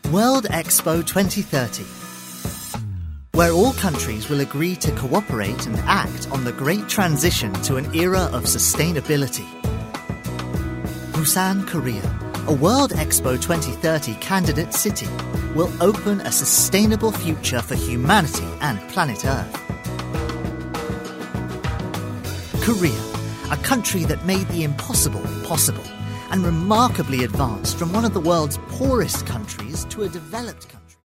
World Expo 2030, where all countries will agree to cooperate and act on the great transition to an era of sustainability. Busan, Korea, a World Expo 2030 candidate city, will open a sustainable future for humanity and planet Earth. Korea, a country that made the impossible possible and remarkably advanced from one of the world's poorest countries to a developed country.